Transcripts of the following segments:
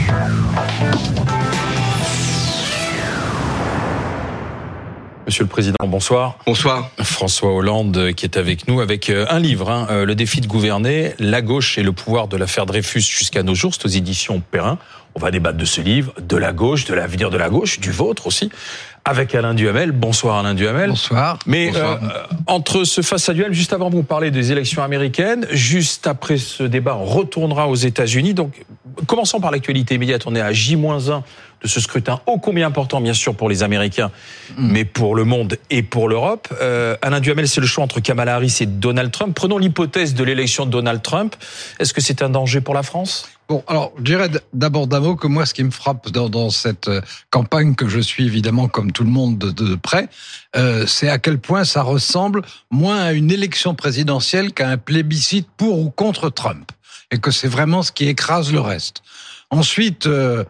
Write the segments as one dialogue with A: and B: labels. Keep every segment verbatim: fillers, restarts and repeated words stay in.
A: Monsieur le Président, bonsoir.
B: Bonsoir.
A: François Hollande qui est avec nous avec un livre, hein, Le défi de gouverner, la gauche et le pouvoir de l'affaire Dreyfus jusqu'à nos jours, c'est aux éditions Perrin. On va débattre de ce livre, de la gauche, de l'avenir de la gauche, du vôtre aussi, avec Alain Duhamel. Bonsoir Alain Duhamel.
C: Bonsoir.
A: Mais
C: Bonsoir.
A: Euh, entre ce face à duel, juste avant vous parler des élections américaines, juste après ce débat, on retournera aux États-Unis. Donc, commençons par l'actualité immédiate. On est à J moins un de ce scrutin ô combien important, bien sûr, pour les Américains, mmh. mais pour le monde et pour l'Europe. Euh, Alain Duhamel, c'est le choix entre Kamala Harris et Donald Trump. Prenons l'hypothèse de l'élection de Donald Trump. Est-ce que c'est un danger pour la France ?
C: Bon, alors, je dirais d'abord d'un mot que moi, ce qui me frappe dans, dans cette campagne que je suis évidemment comme tout le monde de, de près, euh, c'est à quel point ça ressemble moins à une élection présidentielle qu'à un plébiscite pour ou contre Trump. Et que c'est vraiment ce qui écrase le reste. Ensuite, euh,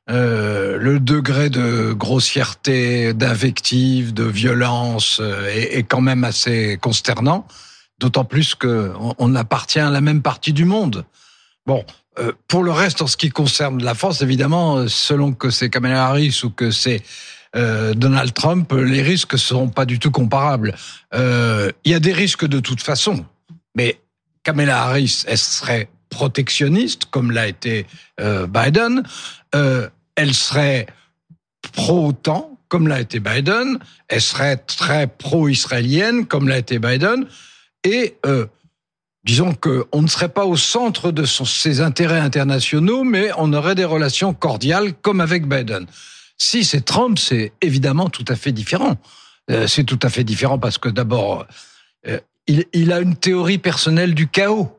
C: euh, le degré de grossièreté, d'invective, de violence euh, est, est quand même assez consternant. D'autant plus qu'on on appartient à la même partie du monde. Bon. Euh, pour le reste, en ce qui concerne la France, évidemment, selon que c'est Kamala Harris ou que c'est euh, Donald Trump, les risques ne seront pas du tout comparables. Euh, il y a des risques de toute façon, mais Kamala Harris, elle serait protectionniste, comme l'a été euh, Biden. Euh, elle serait pro-OTAN, comme l'a été Biden. Elle serait très pro-israélienne, comme l'a été Biden. Et... Euh, Disons qu'on ne serait pas au centre de son, ses intérêts internationaux, mais on aurait des relations cordiales comme avec Biden. Si c'est Trump, c'est évidemment tout à fait différent. Euh, c'est tout à fait différent parce que d'abord, euh, il, il a une théorie personnelle du chaos.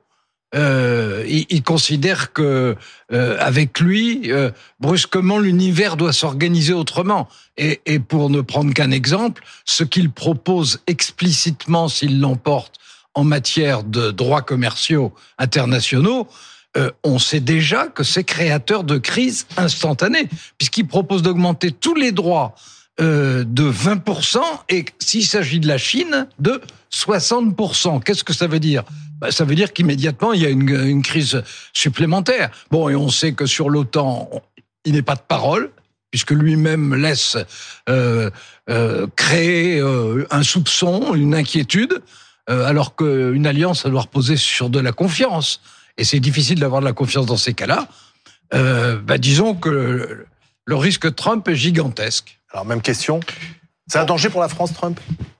C: Euh, il, il considère que euh, avec lui, euh, brusquement, l'univers doit s'organiser autrement. Et, et pour ne prendre qu'un exemple, ce qu'il propose explicitement s'il l'emporte en matière de droits commerciaux internationaux, euh, on sait déjà que c'est créateur de crises instantanées, puisqu'il propose d'augmenter tous les droits euh, de vingt pour cent et, s'il s'agit de la Chine, de soixante pour cent. Qu'est-ce que ça veut dire ? Ben, ça veut dire qu'immédiatement, il y a une, une crise supplémentaire. Bon, et on sait que sur l'OTAN, il n'est pas de parole, puisque lui-même laisse euh, euh, créer euh, un soupçon, une inquiétude, alors qu'une alliance, ça doit reposer sur de la confiance. Et c'est difficile d'avoir de la confiance dans ces cas-là. Euh, bah disons que le, le risque Trump est gigantesque.
D: Alors, même question. C'est un danger pour la France, Trump ?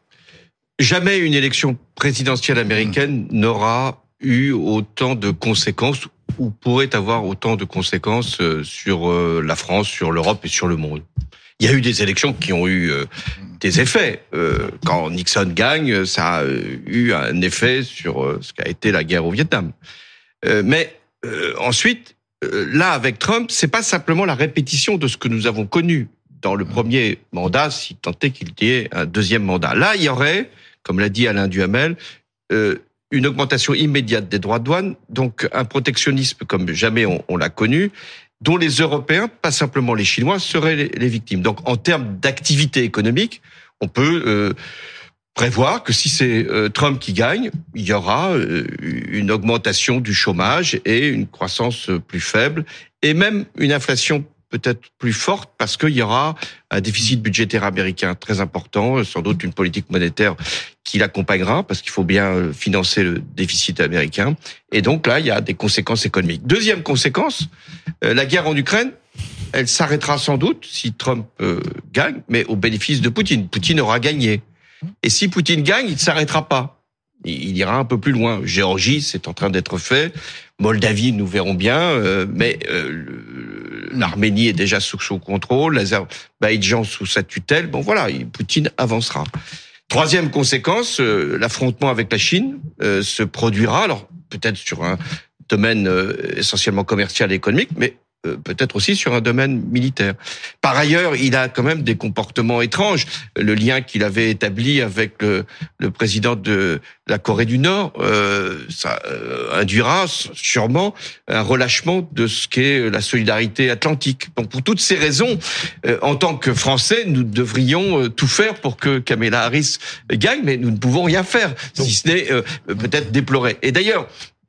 B: Jamais une élection présidentielle américaine mmh. n'aura eu autant de conséquences, ou pourrait avoir autant de conséquences sur la France, sur l'Europe et sur le monde. Il y a eu des élections qui ont eu euh, des effets. Euh, quand Nixon gagne, ça a eu un effet sur euh, ce qu'a été la guerre au Vietnam. Euh, mais euh, ensuite, euh, là, avec Trump, c'est pas simplement la répétition de ce que nous avons connu dans le premier mandat, si tant est qu'il y ait un deuxième mandat. Là, il y aurait, comme l'a dit Alain Duhamel, euh, une augmentation immédiate des droits de douane, donc un protectionnisme comme jamais on, on l'a connu, dont les Européens, pas simplement les Chinois, seraient les, les victimes. Donc, en termes d'activité économique, on peut euh, prévoir que si c'est euh, Trump qui gagne, il y aura euh, une augmentation du chômage et une croissance plus faible, et même une inflation peut-être plus forte, parce qu'il y aura un déficit budgétaire américain très important, sans doute une politique monétaire qui l'accompagnera, parce qu'il faut bien financer le déficit américain. Et donc là, il y a des conséquences économiques. Deuxième conséquence, euh, la guerre en Ukraine, elle s'arrêtera sans doute si Trump euh, gagne, mais au bénéfice de Poutine. Poutine aura gagné. Et si Poutine gagne, il ne s'arrêtera pas. Il ira un peu plus loin. Géorgie, c'est en train d'être fait. Moldavie, nous verrons bien. Euh, mais euh, l'Arménie est déjà sous son contrôle. L'Azerbaïdjan sous sa tutelle. Bon, voilà, Poutine avancera. Troisième conséquence, euh, l'affrontement avec la Chine euh, se produira. Alors, peut-être sur un domaine euh, essentiellement commercial et économique, mais euh, peut-être aussi sur un domaine militaire. Par ailleurs, il a quand même des comportements étranges. Le lien qu'il avait établi avec le, le président de la Corée du Nord, euh, ça euh, induira sûrement un relâchement de ce qu'est la solidarité atlantique. Donc, pour toutes ces raisons, euh, en tant que Français, nous devrions euh, tout faire pour que Kamala Harris gagne, mais nous ne pouvons rien faire, si ce n'est euh, peut-être déplorer. Et d'ailleurs,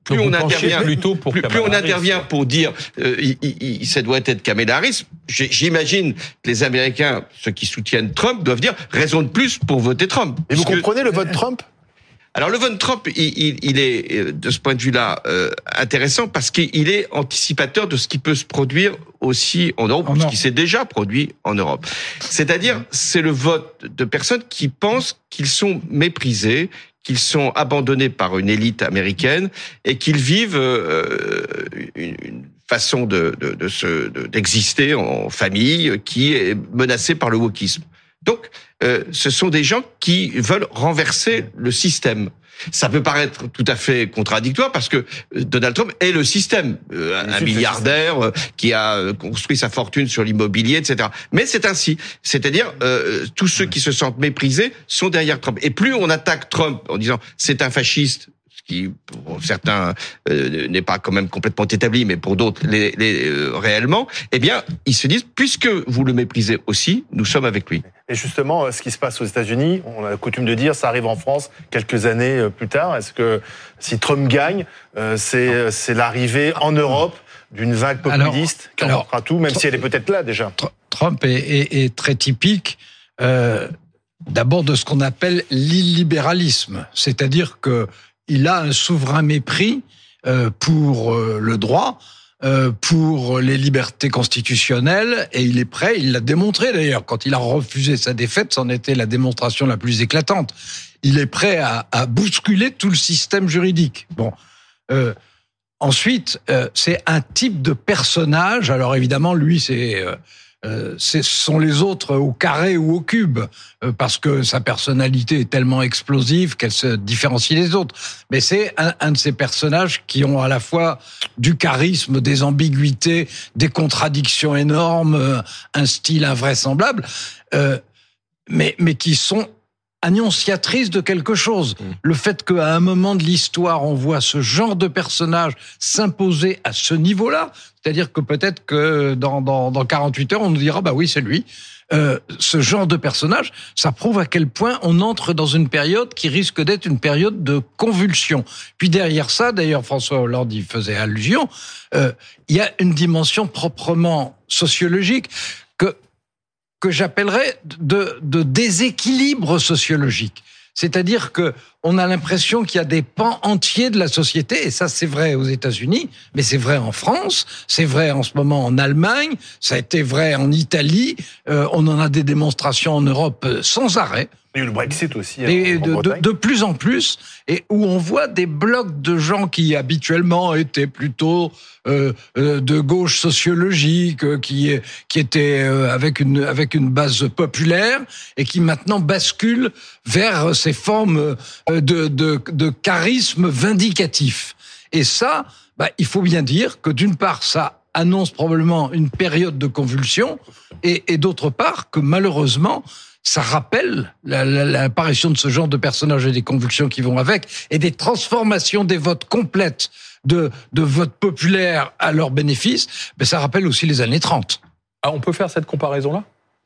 B: plus on intervient,
A: plutôt pour
B: plus, plus on intervient pour dire euh, il, il, ça doit être Kamala Harris. J'imagine que les Américains, ceux qui soutiennent Trump, doivent dire raison de plus pour voter Trump.
D: Et vous comprenez le vote Trump ?
B: Alors le vote Trump, il, il, il est de ce point de vue-là euh, intéressant parce qu'il est anticipateur de ce qui peut se produire aussi en Europe,
C: oh
B: ou ce qui s'est déjà produit en Europe. C'est-à-dire, c'est le vote de personnes qui pensent qu'ils sont méprisés, qu'ils sont abandonnés par une élite américaine et qu'ils vivent euh, une, une façon de, de, de se, de, d'exister en famille qui est menacée par le wokisme. Donc, euh, ce sont des gens qui veulent renverser le système. Ça peut paraître tout à fait contradictoire parce que Donald Trump est le système, euh, un milliardaire euh, qui a construit sa fortune sur l'immobilier, et cetera. Mais c'est ainsi. C'est-à-dire, euh, tous ceux qui se sentent méprisés sont derrière Trump. Et plus on attaque Trump en disant c'est un fasciste, ce qui pour certains euh, n'est pas quand même complètement établi, mais pour d'autres les, les, euh, réellement, eh bien, ils se disent puisque vous le méprisez aussi, nous sommes avec lui.
D: Et justement, ce qui se passe aux États-Unis, on a coutume de dire, ça arrive en France quelques années plus tard. Est-ce que si Trump gagne, c'est, c'est l'arrivée en Europe d'une vague populiste qui emportera tout, même si elle est peut-être là déjà?
C: Trump est, est, est très typique, euh, d'abord de ce qu'on appelle l'illibéralisme, c'est-à-dire que il a un souverain mépris euh, pour euh, le droit, Euh, pour les libertés constitutionnelles, et il est prêt, il l'a démontré d'ailleurs, quand il a refusé sa défaite, c'en était la démonstration la plus éclatante. Il est prêt à, à bousculer tout le système juridique. Bon, euh, ensuite, euh, c'est un type de personnage, alors évidemment, lui, c'est... Euh, Euh, ce sont les autres au carré ou au cube, euh, parce que sa personnalité est tellement explosive qu'elle se différencie des autres. Mais c'est un, un de ces personnages qui ont à la fois du charisme, des ambiguïtés, des contradictions énormes, euh, un style invraisemblable, euh, mais, mais qui sont annonciatrice de quelque chose. Mmh. Le fait qu'à un moment de l'histoire, on voit ce genre de personnage s'imposer à ce niveau-là, c'est-à-dire que peut-être que dans, dans, dans quarante-huit heures, on nous dira, bah oui, c'est lui. Euh, ce genre de personnage, ça prouve à quel point on entre dans une période qui risque d'être une période de convulsion. Puis derrière ça, d'ailleurs, François Hollande y faisait allusion, euh, il y a une dimension proprement sociologique que que j'appellerais de, de déséquilibre sociologique. C'est-à-dire que on a l'impression qu'il y a des pans entiers de la société, et ça c'est vrai aux États-Unis, mais c'est vrai en France, c'est vrai en ce moment en Allemagne, ça a été vrai en Italie, euh, on en a des démonstrations en Europe sans arrêt.
D: Il y a eu le Brexit aussi.
C: Et de, de, de plus en plus, et où on voit des blocs de gens qui habituellement étaient plutôt euh, de gauche sociologique, qui qui étaient avec une avec une base populaire, et qui maintenant basculent vers ces formes de de, de charisme vindicatif. Et ça, bah, il faut bien dire que d'une part, ça annonce probablement une période de convulsion, et, et d'autre part que malheureusement, ça rappelle la, la, l'apparition de ce genre de personnages et des convulsions qui vont avec, et des transformations des votes complètes de, de votes populaires à leur bénéfice. Mais ça rappelle aussi les années trente.
A: Ah, on peut faire cette comparaison-là ?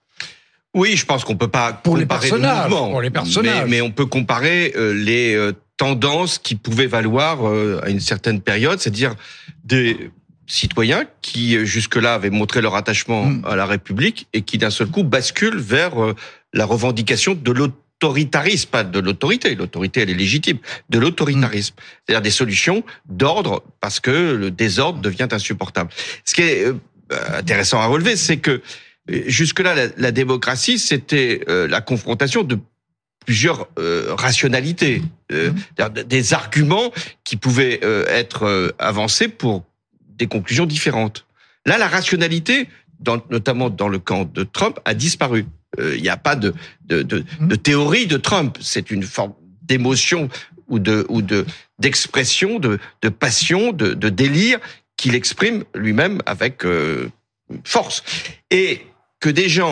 B: Oui, je pense qu'on peut pas
C: pour
B: comparer
C: les personnages,
B: le mouvement,
C: pour les personnages.
B: Mais, mais on peut comparer euh, les euh, tendances qui pouvaient valoir euh, à une certaine période, c'est-à-dire des citoyens qui jusque-là avaient montré leur attachement mmh. à la République et qui d'un seul coup basculent vers euh, la revendication de l'autoritarisme, pas de l'autorité, l'autorité elle est légitime, de l'autoritarisme, mmh. c'est-à-dire des solutions d'ordre parce que le désordre devient insupportable. Ce qui est euh, intéressant à relever, c'est que jusque-là la, la démocratie c'était euh, la confrontation de plusieurs euh, rationalités, euh, mmh. des arguments qui pouvaient euh, être euh, avancés pour des conclusions différentes. Là, la rationalité, dans, notamment dans le camp de Trump, a disparu. Il euh, n'y a pas de, de, de, de théorie de Trump. C'est une forme d'émotion ou de, ou de d'expression, de, de passion, de, de délire qu'il exprime lui-même avec euh, force. Et que des gens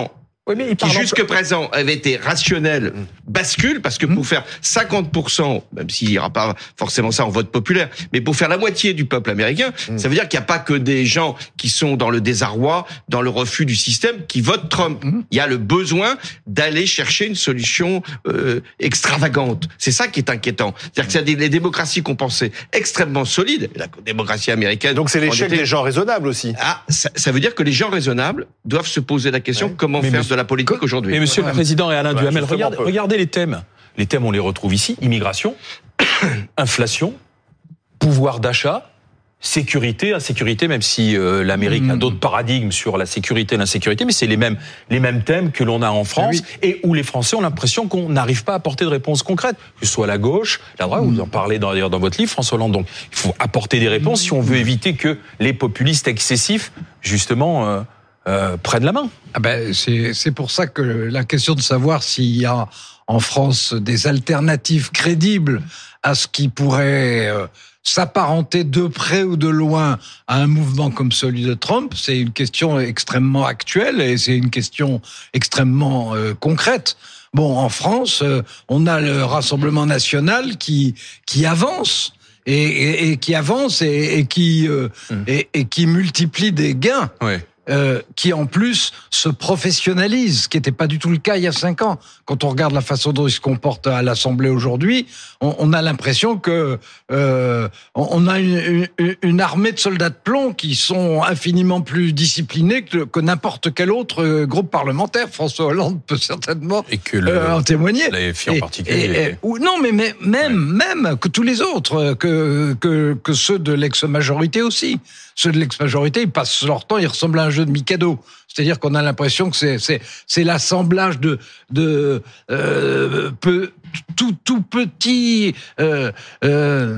A: Oui, mais
B: qui jusque présent avait été rationnel, bascule, parce que pour faire cinquante pour cent, même s'il n'y aura pas forcément ça en vote populaire, mais pour faire la moitié du peuple américain, ça veut dire qu'il n'y a pas que des gens qui sont dans le désarroi, dans le refus du système, qui votent Trump. Il y a le besoin d'aller chercher une solution euh, extravagante. C'est ça qui est inquiétant. C'est-à-dire que c'est des les démocraties qu'on pensait extrêmement solides, la démocratie américaine...
D: Donc c'est l'échec
B: était...
D: des gens raisonnables aussi.
B: Ah, ça, ça veut dire que les gens raisonnables doivent se poser la question, ouais. comment mais faire monsieur, de la politique aujourd'hui.
A: Et monsieur ouais. le Président et Alain
D: bah,
A: Duhamel, regardez, regardez les thèmes. Les thèmes, on les retrouve ici. Immigration, inflation, pouvoir d'achat, sécurité, insécurité, même si euh, l'Amérique mmh. a d'autres paradigmes sur la sécurité et l'insécurité, mais c'est les mêmes, les mêmes thèmes que l'on a en France oui. et où les Français ont l'impression qu'on n'arrive pas à apporter de réponses concrètes, que ce soit la gauche, la droite, mmh. vous en parlez d'ailleurs dans votre livre, François Hollande. Donc, il faut apporter des réponses mmh. si on veut éviter que les populistes excessifs, justement, euh, euh, prennent la main.
C: Ah ben, c'est, c'est pour ça que la question de savoir s'il y a en France des alternatives crédibles à ce qui pourrait euh, s'apparenter de près ou de loin à un mouvement comme celui de Trump, c'est une question extrêmement actuelle et c'est une question extrêmement euh, concrète. Bon, en France, euh, on a le Rassemblement national qui qui avance et, et, et qui avance et, et qui euh, mmh. et, et qui multiplie des gains.
A: Ouais.
C: Euh, qui en plus se professionnalise, ce qui n'était pas du tout le cas il y a cinq ans. Quand on regarde la façon dont il se comporte à l'Assemblée aujourd'hui, on, on a l'impression que euh, on a une, une, une armée de soldats de plomb qui sont infiniment plus disciplinés que, que n'importe quel autre groupe parlementaire. François Hollande peut certainement
A: et que le,
C: euh, en témoigner.
A: La F I en particulier.
C: Et, et, ou, non, mais, mais même, ouais. même que tous les autres, que, que, que ceux de l'ex-majorité aussi. Ceux de l'ex-majorité, ils passent leur temps, ils ressemblent à un jeu de Mikado. C'est-à-dire qu'on a l'impression que c'est c'est c'est l'assemblage de de euh, peu, tout tout petit euh, euh,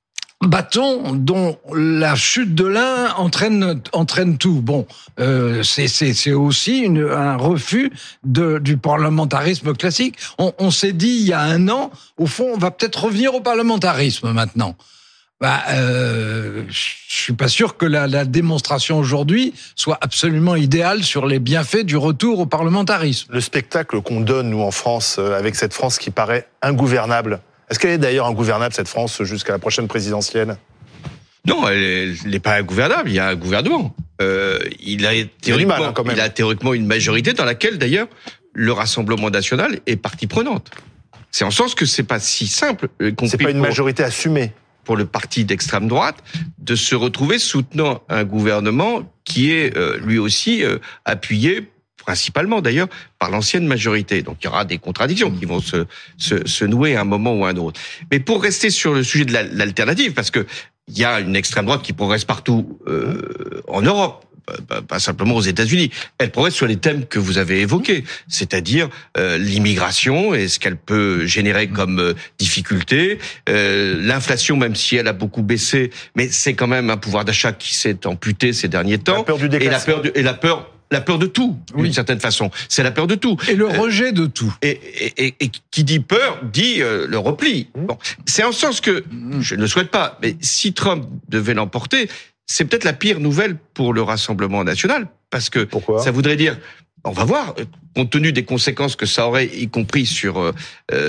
C: bâton dont la chute de l'un entraîne entraîne tout. Bon, euh, c'est c'est c'est aussi une, un refus de du parlementarisme classique. On, on s'est dit il y a un an, au fond, on va peut-être revenir au parlementarisme maintenant. Bah, euh, je suis pas sûr que la, la démonstration aujourd'hui soit absolument idéale sur les bienfaits du retour au parlementarisme.
D: Le spectacle qu'on donne, nous, en France, avec cette France qui paraît ingouvernable, est-ce qu'elle est d'ailleurs ingouvernable, cette France, jusqu'à la prochaine présidentielle ?
B: Non, elle n'est pas ingouvernable, il y a un gouvernement. Euh, il, a théoriquement, il, mal, hein, quand même. il a théoriquement une majorité dans laquelle, d'ailleurs, le Rassemblement national est partie prenante. C'est en sens que c'est pas si simple.
D: C'est pas une pour... majorité assumée.
B: pour le parti d'extrême droite, de se retrouver soutenant un gouvernement qui est euh, lui aussi euh, appuyé, principalement d'ailleurs, par l'ancienne majorité. Donc il y aura des contradictions qui vont se, se, se nouer à un moment ou à un autre. Mais pour rester sur le sujet de la, l'alternative, parce que il y a une extrême droite qui progresse partout euh, en Europe, pas simplement aux États-Unis. Elle progresse sur les thèmes que vous avez évoqués, c'est-à-dire euh, l'immigration et ce qu'elle peut générer comme euh, difficulté, euh, l'inflation, même si elle a beaucoup baissé, mais c'est quand même un pouvoir d'achat qui s'est amputé ces derniers temps.
D: La peur du
B: et la peur de, et la peur la peur de tout, oui. d'une certaine façon. C'est la peur de tout.
C: Et le rejet de tout.
B: Et, et, et, et qui dit peur, dit euh, le repli. Bon, c'est en sens que, je ne le souhaite pas, mais si Trump devait l'emporter, c'est peut-être la pire nouvelle pour le Rassemblement national, parce que
D: Pourquoi
B: ça voudrait dire, on va voir, compte tenu des conséquences que ça aurait, y compris sur euh,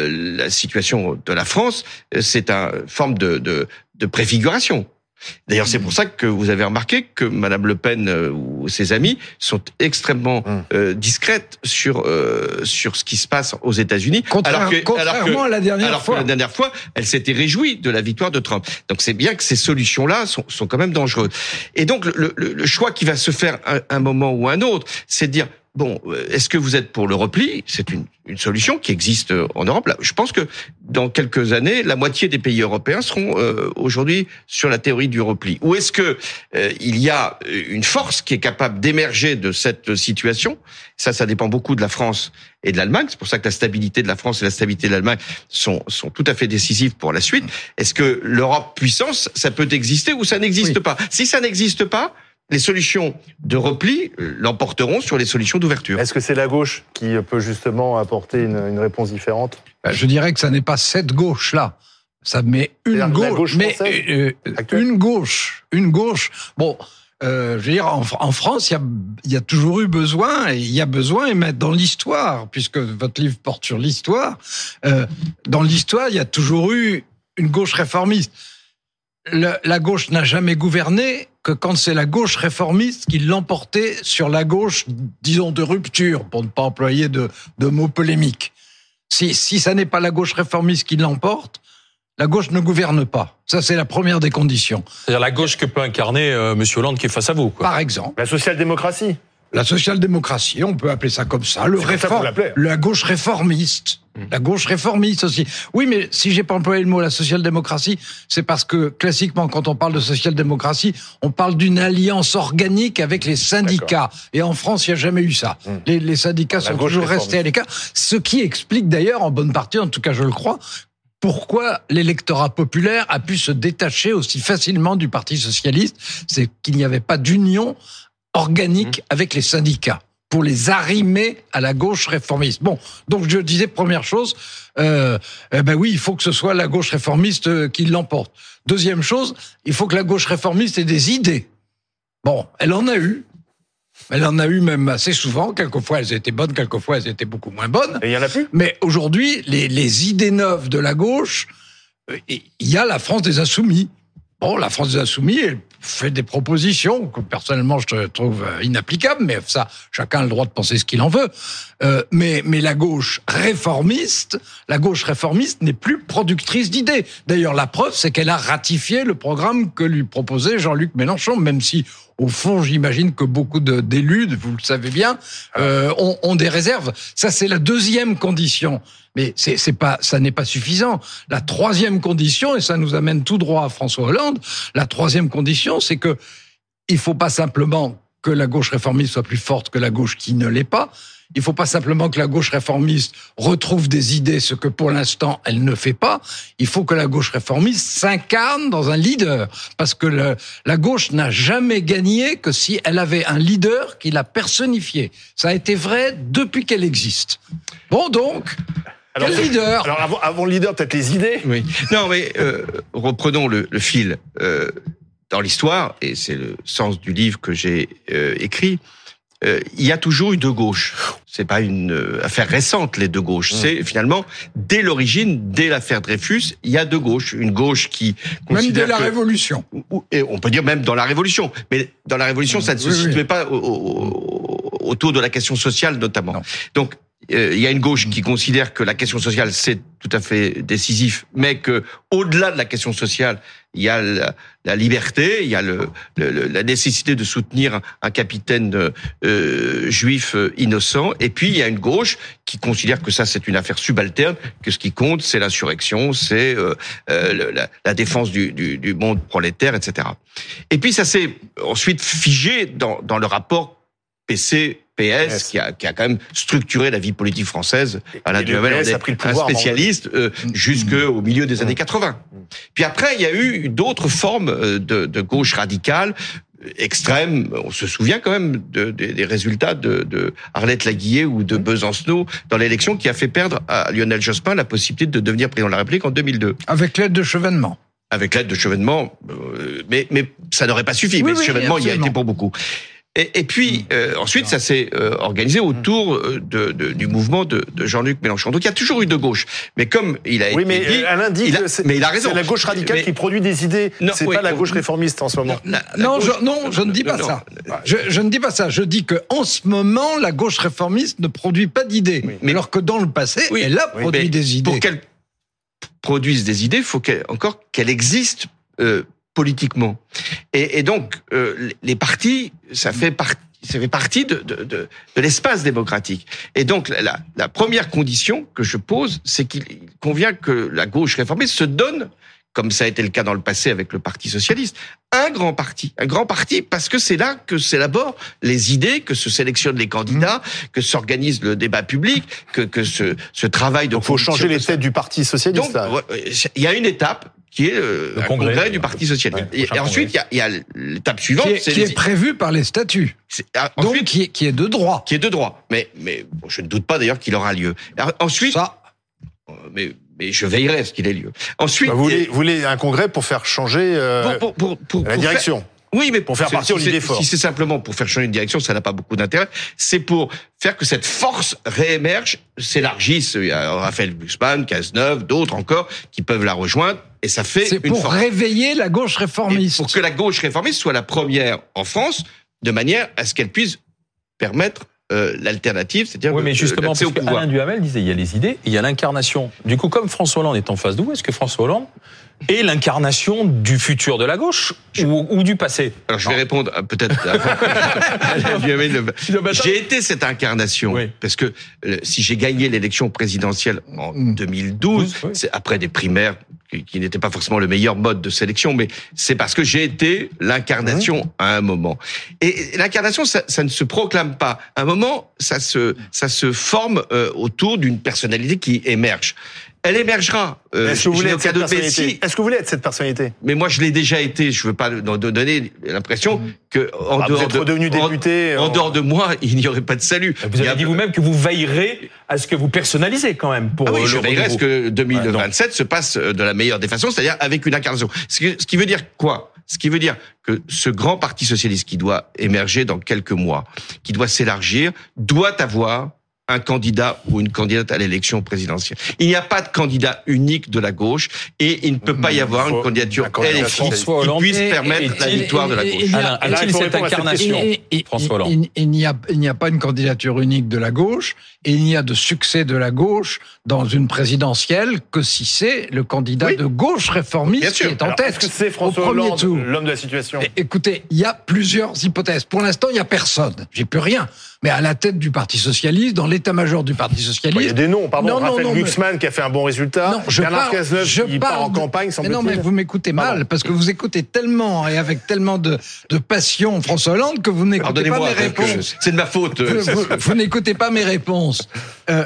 B: la situation de la France, c'est une forme de, de, de préfiguration. D'ailleurs, c'est pour ça que vous avez remarqué que Madame Le Pen euh, ou ses amis sont extrêmement euh, discrètes sur euh, sur ce qui se passe aux États-Unis.
C: Contraire, alors que, contrairement alors que, à la dernière
B: alors
C: fois.
B: Que la dernière fois, elle s'était réjouie de la victoire de Trump. Donc c'est bien que ces solutions-là sont, sont quand même dangereuses. Et donc le, le, le choix qui va se faire à un moment ou un autre, c'est de dire bon, est-ce que vous êtes pour le repli ? C'est une, une solution qui existe en Europe. Là, je pense que dans quelques années, la moitié des pays européens seront euh, aujourd'hui sur la théorie du repli. Ou est-ce que euh, il y a une force qui est capable d'émerger de cette situation ? Ça, ça dépend beaucoup de la France et de l'Allemagne. C'est pour ça que la stabilité de la France et la stabilité de l'Allemagne sont, sont tout à fait décisives pour la suite. Est-ce que l'Europe puissance, ça peut exister ou ça n'existe oui. pas ? Si ça n'existe pas, les solutions de repli l'emporteront sur les solutions d'ouverture.
D: Est-ce que c'est la gauche qui peut justement apporter une, une réponse différente ?
C: Je dirais que ça n'est pas cette gauche-là. Ça met une gauche,
D: gauche
C: mais euh, une gauche, une gauche. Bon, Euh, je veux dire, en, en France, il y a, il y a toujours eu besoin, et il y a besoin, et même dans l'histoire, puisque votre livre porte sur l'histoire, euh, dans l'histoire, il y a toujours eu une gauche réformiste. Le, la gauche n'a jamais gouverné que quand c'est la gauche réformiste qui l'emportait sur la gauche, disons, de rupture, pour ne pas employer de, de mots polémiques. Si, si ça n'est pas la gauche réformiste qui l'emporte, la gauche ne gouverne pas. Ça, c'est la première des conditions.
A: C'est-à-dire la gauche que peut incarner euh, M. Hollande qui est face à vous, quoi.
C: Par exemple.
D: La social-démocratie.
C: La social-démocratie, on peut appeler ça comme ça. Le réforme, la gauche réformiste. La gauche réformiste aussi. Oui, mais si j'ai pas employé le mot la social-démocratie, c'est parce que, classiquement, quand on parle de social-démocratie, on parle d'une alliance organique avec les syndicats. D'accord. Et en France, il n'y a jamais eu ça. Mmh. Les, les syndicats la sont toujours réformiste. restés à l'écart. Ce qui explique d'ailleurs, en bonne partie, en tout cas je le crois, pourquoi l'électorat populaire a pu se détacher aussi facilement du Parti socialiste. C'est qu'il n'y avait pas d'union organique mmh. avec les syndicats pour les arrimer à la gauche réformiste. Bon, donc je disais, première chose, euh, eh ben oui, il faut que ce soit la gauche réformiste qui l'emporte. Deuxième chose, il faut que la gauche réformiste ait des idées. Bon, elle en a eu. Elle en a eu même assez souvent. Quelquefois, elles étaient bonnes, quelquefois, elles étaient beaucoup moins bonnes.
D: Et il y en a plus.
C: Mais aujourd'hui, les, les idées neuves de la gauche, il y a la France des Insoumis. Bon, la France des Insoumis, elle fait des propositions que personnellement je trouve inapplicables, mais ça, chacun a le droit de penser ce qu'il en veut. Euh, mais, mais la gauche réformiste, la gauche réformiste n'est plus productrice d'idées. D'ailleurs, la preuve, c'est qu'elle a ratifié le programme que lui proposait Jean-Luc Mélenchon, même si, au fond, j'imagine que beaucoup de, d'élus, vous le savez bien, euh, ont, ont des réserves. Ça, c'est la deuxième condition. Mais c'est, c'est pas, ça n'est pas suffisant. La troisième condition, et ça nous amène tout droit à François Hollande, la troisième condition, c'est que il faut pas simplement que la gauche réformiste soit plus forte que la gauche qui ne l'est pas. Il faut pas simplement que la gauche réformiste retrouve des idées, ce que pour l'instant elle ne fait pas. Il faut que la gauche réformiste s'incarne dans un leader. Parce que le, la gauche n'a jamais gagné que si elle avait un leader qui la personnifiait. Ça a été vrai depuis qu'elle existe. Bon donc... Alors, quel leader ?
D: Alors avant, avant le leader, peut-être les idées.
B: Oui. Non, mais euh, reprenons le, le fil. Euh, dans l'histoire, et c'est le sens du livre que j'ai euh, écrit, euh, il y a toujours eu deux gauches. C'est pas une euh, affaire récente, les deux gauches. Mmh. C'est finalement, dès l'origine, dès l'affaire Dreyfus, il y a deux gauches. Une gauche qui
C: même dès la
B: que,
C: Révolution.
B: Et on peut dire même dans la Révolution. Mais dans la Révolution, mmh. ça ne se oui, situait oui. pas au, au, autour de la question sociale, notamment. Non. Donc, Euh, il y a une gauche qui considère que la question sociale c'est tout à fait décisif, mais que au-delà de la question sociale, il y a la, la liberté, il y a le, le, la nécessité de soutenir un capitaine euh, juif innocent, et puis il y a une gauche qui considère que ça c'est une affaire subalterne, que ce qui compte c'est l'insurrection, c'est euh, euh, la, la défense du, du, du monde prolétaire, et cetera. Et puis ça s'est ensuite figé dans, dans le rapport P C P S qui a, qui a quand même structuré la vie politique française. Alain Duhamel en est un spécialiste euh, jusqu'au milieu des années quatre-vingts. Puis après, il y a eu d'autres formes de, de gauche radicale, extrême. On se souvient quand même de, de, des résultats de, de Arlette Laguillet ou de Besancenot dans l'élection qui a fait perdre à Lionel Jospin la possibilité de devenir président de la République en deux mille deux.
C: Avec l'aide de Chevènement.
B: Avec l'aide de Chevènement, euh, mais, mais ça n'aurait pas suffi. Oui, mais oui, Chevènement, absolument. Il y a été pour beaucoup. Et, et puis euh, ensuite, ça s'est euh, organisé autour de, de, du mouvement de, de Jean-Luc Mélenchon. Donc il y a toujours eu deux gauches, mais comme il a
D: oui,
B: été
D: mais
B: dit,
D: Alain dit
B: il a,
D: que c'est,
B: mais il a raison.
D: C'est la gauche radicale mais, qui produit des idées. Non, c'est oui, pas la gauche réformiste en ce moment.
C: Non, la, la non, gauche, je, non, je ne dis pas non, ça. Non. Je, je ne dis pas ça. Je dis que en ce moment, la gauche réformiste ne produit pas d'idées, oui, mais, alors que dans le passé, oui, elle a produit oui, des idées.
B: Pour qu'elle produise des idées, il faut qu'elle, encore qu'elle existe euh, politiquement. Et, et donc, euh, les partis, ça fait partie. Ça fait partie de, de, de, de l'espace démocratique. Et donc, la, la première condition que je pose, c'est qu'il convient que la gauche réformiste se donne, comme ça a été le cas dans le passé avec le Parti socialiste, un grand parti. Un grand parti parce que c'est là que s'élaborent les idées, que se sélectionnent les candidats, que s'organise le débat public, que, que ce, ce travail de...
D: Donc, il faut changer les têtes du Parti socialiste.
B: Donc, il y a une étape qui est le, le congrès, congrès du Parti socialiste. Ouais, et, et ensuite, il y a, y a l'étape suivante.
C: Qui est, c'est qui les... est prévue par les statuts.
B: C'est, ah, ensuite,
C: donc, qui est, qui est de droit.
B: Qui est de droit. Mais, mais bon, je ne doute pas d'ailleurs qu'il aura lieu. Alors, ensuite...
C: Ça...
B: Mais, mais je veillerai à ce qu'il ait lieu. Ensuite...
D: Bah, vous, voulez, vous voulez un congrès pour faire changer euh,
B: pour, pour, pour, pour,
D: la
B: pour
D: direction
B: faire... Oui, mais
D: pour faire partie
B: si
D: Olivier Faure.
B: Si c'est simplement pour faire changer une direction, ça n'a pas beaucoup d'intérêt. C'est pour faire que cette force réémerge, s'élargisse. Il y a Raphaël Glucksmann, Cazeneuve, d'autres encore qui peuvent la rejoindre. Et ça fait
C: c'est
B: une
C: pour
B: force.
C: réveiller la gauche réformiste.
B: Et pour que la gauche réformiste soit la première en France, de manière à ce qu'elle puisse permettre euh, l'alternative, c'est-à-dire
A: oui, mais justement,
B: l'accès
A: parce
B: au pouvoir.
A: Alain Duhamel disait, il y a les idées, et il y a l'incarnation. Du coup, comme François Hollande est en face de vous, est-ce que François Hollande est l'incarnation du futur de la gauche ou, ou du passé?
B: Alors, je vais répondre à- peut-être à Alain Duhamel. J'ai été cette incarnation,
A: Oui.
B: parce que euh, si j'ai gagné l'élection présidentielle en
C: Mm.
B: deux mille douze,
A: Oui.
B: c'est après des primaires qui, qui n'étaient pas forcément le meilleur mode de sélection, mais c'est parce que j'ai été l'incarnation à un moment. Et l'incarnation, ça, ça ne se proclame pas. À un moment, ça se, ça se forme euh, autour d'une personnalité qui émerge. Elle émergera. Euh,
D: Est-ce que vous
B: je
D: voulez
B: n'ai
D: être cette
B: aucun doute, mais
D: personnalité
B: si-
D: Est-ce que vous voulez être cette personnalité
B: mais moi, je l'ai déjà été. Je veux pas de- de donner l'impression que en
D: Ah, vous
B: dehors
D: êtes
B: de
D: redevenu
B: en-
D: député,
B: en,
D: en-
B: dehors de moi, il n'y aurait pas de salut.
A: Vous
B: Il y
A: avez
B: a-
A: dit vous-même que vous veillerez à ce que vous personnalisez quand même pour
B: Ah oui,
A: euh,
B: je
A: le
B: veillerai à ce
A: renouveau.
B: que deux mille vingt-sept se passe de la meilleure des façons, c'est-à-dire avec une incarnation. Ce qui, ce qui veut dire quoi? Ce qui veut dire que ce grand parti socialiste qui doit émerger dans quelques mois, qui doit s'élargir, doit avoir un candidat ou une candidate à l'élection présidentielle. Il n'y a pas de candidat unique de la gauche et il ne peut pas y avoir
D: faut
B: une candidature
D: un candidat
B: L F I
A: François
B: qui
A: Hollande
B: puisse
A: et-
B: permettre
A: et-
B: la
A: et-
B: victoire de la
C: et-
B: gauche.
C: et-
A: Alain,
D: Alain,
A: a-t-il
D: il faut
A: cette
D: répondre à cette
A: incarnation
C: Et- et-
A: François Hollande.
C: Il, il n'y a, il n'y a pas une candidature unique de la gauche et il n'y a de succès de la gauche dans une présidentielle que si c'est le candidat
B: Oui.
C: de gauche réformiste
B: Bien
C: qui
B: sûr.
C: est en
D: Alors,
C: tête
D: Est-ce que c'est
C: au
D: François
C: premier
D: Hollande,
C: tour.
D: l'homme de la situation
C: É- Écoutez, il y a plusieurs hypothèses. Pour l'instant, il n'y a personne. J'ai plus rien. Mais à la tête du Parti socialiste, dans l'état-major du Parti
D: Il y a
C: socialiste.
D: des noms, pardon.
C: Non, non,
D: Raphaël
C: non, mais-
D: Glucksmann qui a fait un bon résultat.
C: Non, je
D: Bernard
C: parle-
D: Cazeneuve
C: je
D: qui part
C: parle
D: en
C: de-
D: campagne,
C: Mais
D: semble-t-il.
C: non, mais vous m'écoutez mal,
D: Pardon.
C: parce que vous écoutez tellement et avec tellement de, de passion François Hollande que vous n'écoutez pas
B: Pardonnez-moi,
C: mes
B: donc, euh,
C: réponses.
B: c'est de ma faute.
C: Vous, vous- vous n'écoutez pas mes réponses. Euh,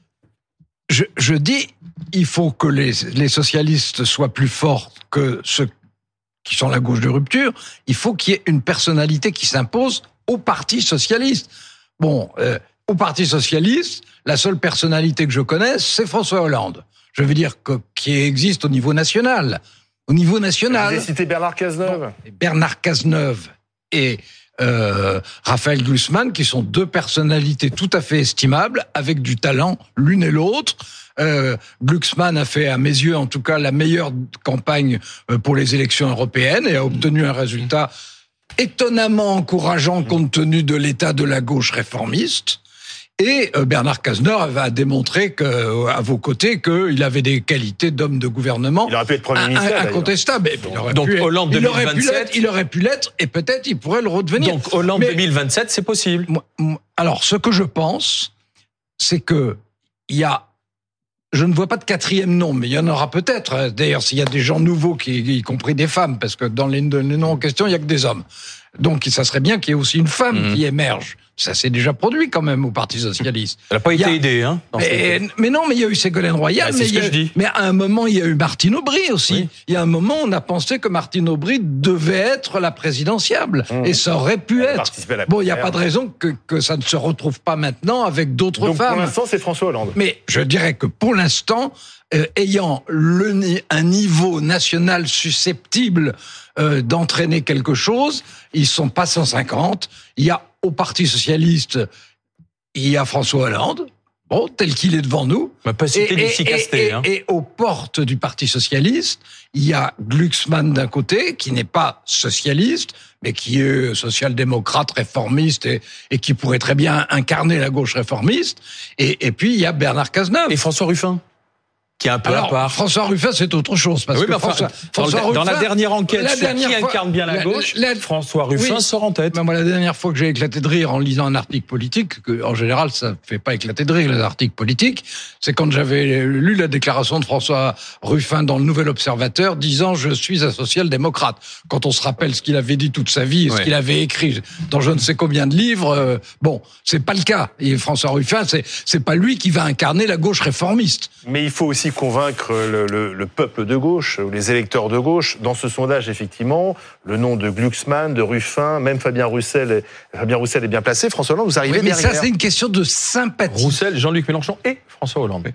C: je, je dis, il faut que les, les socialistes soient plus forts que ceux qui sont la gauche de rupture. Il faut qu'il y ait une personnalité qui s'impose au Parti socialiste. Bon, euh, au Parti socialiste, la seule personnalité que je connaisse, c'est François Hollande. Je veux dire que qui existe au niveau national. Au niveau
D: Vous
C: national,
D: avez cité Bernard Cazeneuve.
C: Bernard Cazeneuve et euh, Raphaël Glucksmann, qui sont deux personnalités tout à fait estimables, avec du talent l'une et l'autre. Euh, Glucksmann a fait, à mes yeux en tout cas, la meilleure campagne euh, pour les élections européennes et a obtenu un résultat étonnamment encourageant compte tenu de l'état de la gauche réformiste. Et euh, Bernard Cazeneuve a démontré que, euh, à vos côtés qu'il avait des qualités d'homme de gouvernement
D: Il aurait pu être Premier
C: un-
D: ministre.
C: un-
D: d'ailleurs.
C: incontestable. Et puis, il aurait
A: Donc,
C: pu être-
A: Hollande
C: il aurait pu
A: deux mille vingt-sept.
C: l'être, il aurait pu l'être, et peut-être il pourrait le redevenir.
A: Donc Hollande
C: Mais-
A: deux mille vingt-sept, c'est possible.
C: Moi- moi- Alors, ce que je pense, c'est que il y a, je ne vois pas de quatrième nom, mais il y en aura peut-être. D'ailleurs, s'il y a des gens nouveaux, qui, y compris des femmes, parce que dans les, les noms en question, il y a que des hommes. Donc, ça serait bien qu'il y ait aussi une femme
A: Mhm.
C: qui émerge. Ça s'est déjà produit quand même au Parti socialiste.
A: Elle n'a pas
C: Il y
A: été
C: a-
A: aidée, hein. dans
C: Mais,
A: cette-
C: mais non, mais il y a eu Ségolène Royal.
A: Ah, c'est
C: mais,
A: ce
C: il y a
A: que je
C: eu-
A: dis.
C: mais à un moment, il y a eu Martine Aubry aussi.
A: Oui.
C: Il y a un moment, on a pensé que Martine Aubry devait être la présidentiable.
D: Mmh.
C: Et ça aurait pu
D: Elle
C: être.
D: participait à la
C: Bon, il n'y a
D: primaire.
C: pas de raison que, que ça ne se retrouve pas maintenant avec d'autres
D: Donc pour
C: femmes.
D: l'instant, c'est François Hollande.
C: Mais je dirais que pour l'instant, euh, ayant le, ni- un niveau national susceptible euh, d'entraîner quelque chose, ils sont pas cent cinquante. Il y a au Parti socialiste, il y a François Hollande, bon, tel qu'il est devant nous.
A: On m'a pas cité Lucie Castet,
C: et,
A: hein.
C: et aux portes du Parti socialiste, il y a Glucksmann d'un côté, qui n'est pas socialiste, mais qui est social-démocrate, réformiste, et, et qui pourrait très bien incarner la gauche réformiste. Et, et puis, il y a Bernard Cazeneuve.
A: Et François Ruffin, qui est un peu à
C: Alors,
A: part.
C: François Ruffin, c'est autre chose. Parce
A: Oui,
C: que
A: mais enfin,
C: François,
A: dans,
C: François
A: le- dans la
C: Ruffin-
A: dernière enquête
C: la
A: sur
C: dernière
A: qui
C: fois-
A: incarne bien la,
C: la-
A: gauche,
C: la-
A: François Ruffin
C: Oui.
A: sort en tête.
C: Ben, moi, la dernière fois que j'ai éclaté de rire en lisant un article politique, que, en général, ça ne fait pas éclater de rire, les articles politiques, c'est quand j'avais lu la déclaration de François Ruffin dans le Nouvel Observateur disant « Je suis un social-démocrate ». Quand on se rappelle ce qu'il avait dit toute sa vie et ce
A: Ouais.
C: qu'il avait écrit dans je ne sais combien de livres, euh, bon, c'est pas le cas. Et François Ruffin, c'est, c'est pas lui qui va incarner la gauche réformiste.
D: Mais il faut aussi convaincre le, le, le peuple de gauche, ou les électeurs de gauche. Dans ce sondage, effectivement, le nom de Glucksmann, de Ruffin, même Fabien Roussel est, Fabien Roussel est bien placé. François Hollande, vous arrivez
C: Oui, mais
D: derrière.
C: ça, c'est une question de sympathie.
A: Roussel, Jean-Luc Mélenchon et François Hollande.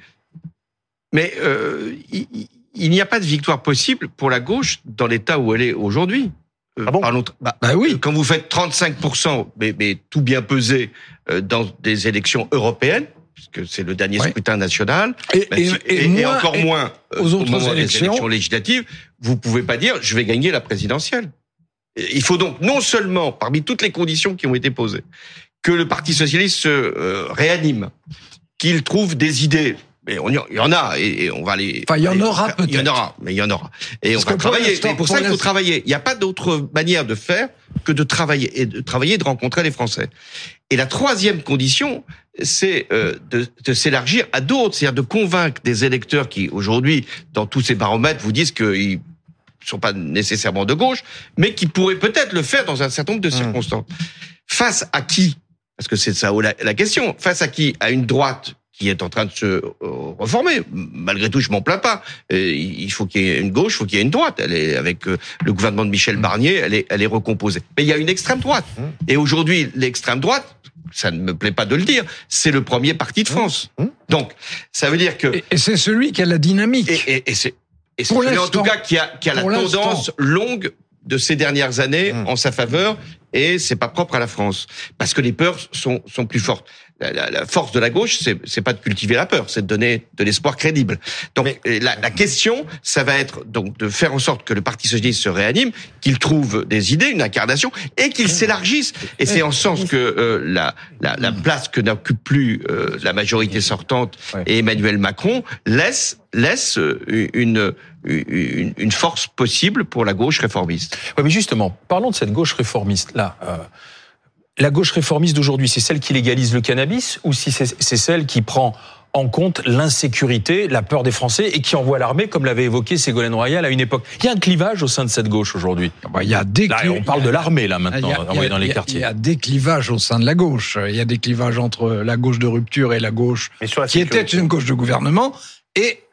B: Mais euh, il, il n'y a pas de victoire possible pour la gauche dans l'état où elle est aujourd'hui. Euh,
D: ah bon
B: parlons, bah,
C: bah oui.
B: Quand vous faites trente-cinq pour cent, mais, mais tout bien pesé, euh, dans des élections européennes, puisque c'est le dernier ouais. scrutin national,
C: et, et,
B: et,
C: et,
B: et,
C: moins,
B: et encore et moins
C: aux
B: euh,
C: autres
B: au moment
C: élections.
B: des élections législatives, vous pouvez pas dire je vais gagner la présidentielle. Il faut donc non seulement, parmi toutes les conditions qui ont été posées, que le Parti socialiste se euh, réanime, qu'il trouve des idées. Mais on y, il y en a, et, et on va les...
C: Enfin, il y en aura peut-être.
B: Il y en aura, mais il y en aura. Et Parce on va travailler. Et pour ça, il faut travailler. Il n'y a pas d'autre manière de faire que de travailler, et de travailler et de rencontrer les Français. Et la troisième condition, c'est euh, de, de s'élargir à d'autres, c'est-à-dire de convaincre des électeurs qui, aujourd'hui, dans tous ces baromètres, vous disent qu'ils ne sont pas nécessairement de gauche, mais qui pourraient peut-être le faire dans un certain nombre de circonstances. Mmh. Face à qui? Parce que c'est ça la, la question. Face à qui? À une droite qui est en train de se euh, reformer. Malgré tout, je m'en plains pas. Euh, il faut qu'il y ait une gauche, il faut qu'il y ait une droite. Elle est avec euh, le gouvernement de Michel Barnier, elle est, elle est recomposée. Mais il y a une extrême droite. Et aujourd'hui, l'extrême droite, ça ne me plaît pas de le dire, c'est le premier parti de France. Donc, ça veut dire que
C: et, et c'est celui qui a la dynamique.
B: Et, et, et c'est, et c'est celui en tout cas qui a, qui a la tendance longue de ces dernières années mmh. en sa faveur, et c'est pas propre à la France, parce que les peurs sont sont plus fortes. La, la, la force de la gauche, c'est c'est pas de cultiver la peur, c'est de donner de l'espoir crédible. Donc Mais... la, la question, ça va être donc de faire en sorte que le Parti socialiste se réanime, qu'il trouve des idées, une incarnation, et qu'il s'élargisse. Et c'est en ce sens que euh, la, la la place que n'occupe plus euh, la majorité sortante et Emmanuel Macron laisse laisse une une, une force possible pour la gauche réformiste.
A: Oui, mais justement, parlons de cette gauche réformiste là. Euh... La gauche réformiste d'aujourd'hui, c'est celle qui légalise le cannabis ou si c'est, c'est celle qui prend en compte l'insécurité, la peur des Français et qui envoie l'armée, comme l'avait évoqué Ségolène Royal à une époque? Il y a un clivage au sein de cette gauche aujourd'hui.
C: Bah, il y a des
A: là, on parle de l'armée là maintenant, il y a, il y a, dans les
C: il y a,
A: quartiers.
C: Il y a des clivages au sein de la gauche. Il y a des clivages entre la gauche de rupture et la gauche la qui sécurité. était une gauche de gouvernement. Et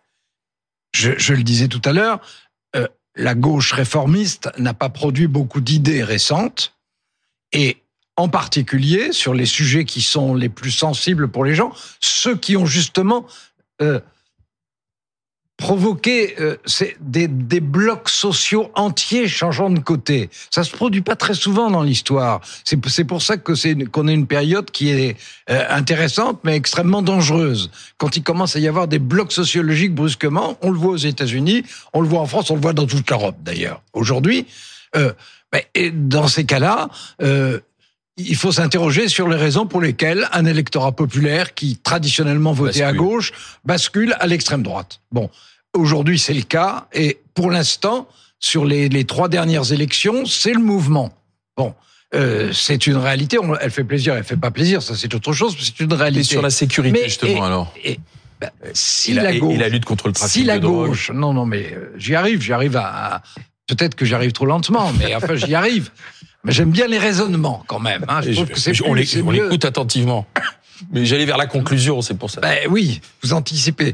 C: je, je le disais tout à l'heure, euh, la gauche réformiste n'a pas produit beaucoup d'idées récentes et en particulier sur les sujets qui sont les plus sensibles pour les gens, ceux qui ont justement euh, provoqué euh, c'est des, des blocs sociaux entiers changeant de côté. Ça se produit pas très souvent dans l'histoire. C'est, c'est pour ça que c'est qu'on a une période qui est euh, intéressante, mais extrêmement dangereuse. Quand il commence à y avoir des blocs sociologiques brusquement, on le voit aux États-Unis, on le voit en France, on le voit dans toute l'Europe d'ailleurs. Aujourd'hui, euh, ben, et dans ces cas-là. Euh, Il faut s'interroger sur les raisons pour lesquelles un électorat populaire qui traditionnellement votait bascule. à gauche bascule à l'extrême droite. Bon, aujourd'hui c'est le cas et pour l'instant, sur les, les trois dernières élections, c'est le mouvement. Bon, euh, c'est une réalité. On, elle fait plaisir, elle fait pas plaisir. Ça c'est autre chose. C'est une réalité.
A: Et sur la sécurité mais, justement
C: et,
A: alors.
C: Et, ben, si
A: et,
C: la
A: la,
C: gauche,
A: et la lutte contre le trafic
C: si
A: de
C: la
A: drogue.
C: gauche, non non mais euh, j'y arrive, j'y arrive à, à peut-être que j'y arrive trop lentement, mais enfin j'y arrive. Mais j'aime bien les raisonnements quand même. Hein. Je trouve
A: je,
C: que c'est
A: je,
C: plus,
A: on,
C: c'est
A: on l'écoute attentivement. Mais j'allais vers la conclusion, c'est pour ça.
C: Ben oui, vous anticipez.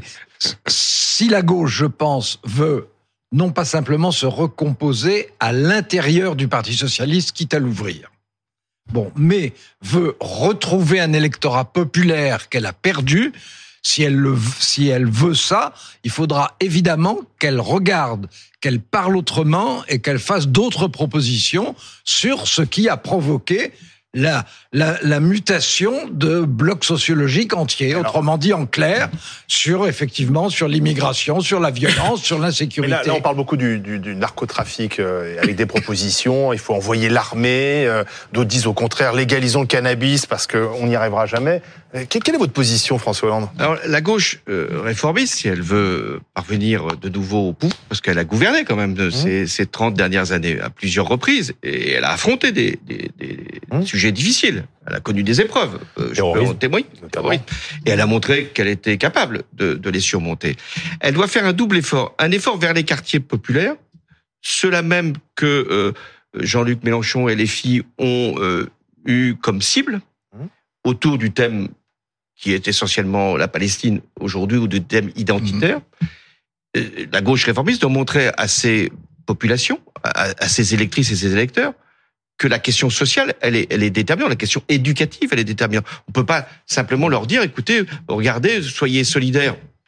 C: Si la gauche, je pense, veut non pas simplement se recomposer à l'intérieur du Parti socialiste, quitte à l'ouvrir, bon, mais veut retrouver un électorat populaire qu'elle a perdu. Si elle, le, si elle veut ça, il faudra évidemment qu'elle regarde, qu'elle parle autrement et qu'elle fasse d'autres propositions sur ce qui a provoqué la, la, la mutation de blocs sociologiques entiers. Alors, autrement dit, en clair, sur effectivement sur l'immigration, sur la violence, sur l'insécurité.
D: Là, là, on parle beaucoup du, du, du narcotrafic euh, avec des propositions. Il faut envoyer l'armée. Euh, d'autres disent au contraire, légalisons le cannabis parce qu'on n'y arrivera jamais. Quelle est votre position, François Hollande?
B: Alors, la gauche euh, réformiste, si elle veut parvenir de nouveau au pouvoir, parce qu'elle a gouverné quand même de mmh. ces, ces trente dernières années à plusieurs reprises, et elle a affronté des, des, des mmh. sujets difficiles. Elle a connu des épreuves, euh, je peux en témoigner. Et elle a montré qu'elle était capable de, de les surmonter. Elle doit faire un double effort. Un effort vers les quartiers populaires, ceux-là même que euh, Jean-Luc Mélenchon et les filles ont euh, eu comme cible, mmh. autour du thème qui est essentiellement la Palestine aujourd'hui, ou de thèmes identitaires. Mmh. La gauche réformiste doit montrer à ses populations, à, à ses électrices et ses électeurs, que la question sociale, elle est, elle est déterminante. La question éducative, elle est déterminante. On peut pas simplement leur dire, écoutez, regardez, soyez solidaires.